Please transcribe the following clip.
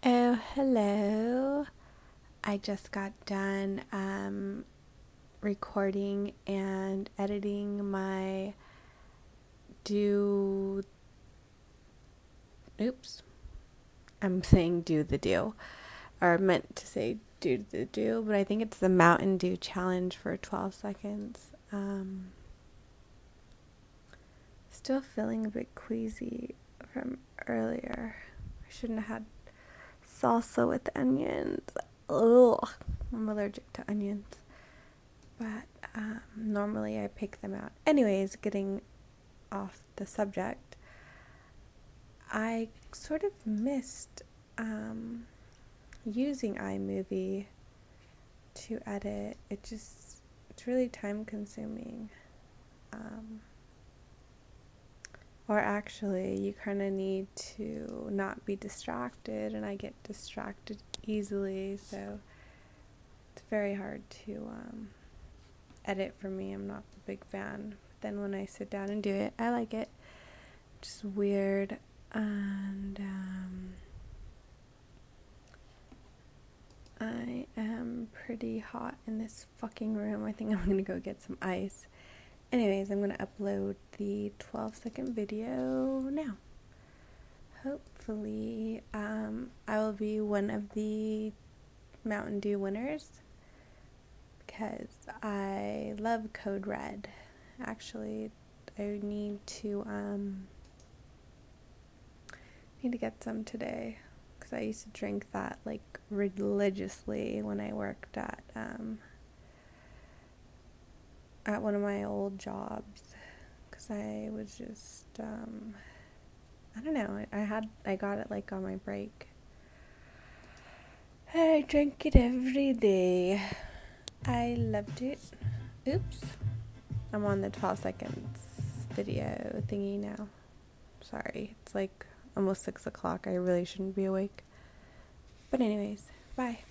Oh, hello. I just got done recording and editing my do. Oops. I'm saying do the do. Or meant to say do the do, but I think it's the Mountain Dew challenge for 12 seconds. Still feeling a bit queasy from earlier. I shouldn't have had salsa with onions. Ugh. I'm allergic to onions. But normally I pick them out. Anyways, getting off the subject, I sort of missed using iMovie to edit. It's really time consuming. Or actually, you kind of need to not be distracted, and I get distracted easily, so it's very hard to edit for me. I'm not a big fan. But then when I sit down and do it, I like it. Just weird. And I am pretty hot in this fucking room. I think I'm gonna go get some ice. Anyways, I'm gonna upload the 12-second video now. Hopefully, I will be one of the Mountain Dew winners because I love Code Red. Actually, I need to get some today because I used to drink that like religiously when I worked at one of my old jobs because I was just I don't know, I got it like on my break. I drank it every day. I loved it. Oops, I'm on the 12 seconds video thingy now. Sorry, it's like almost 6 o'clock. I really shouldn't be awake. But anyways, bye.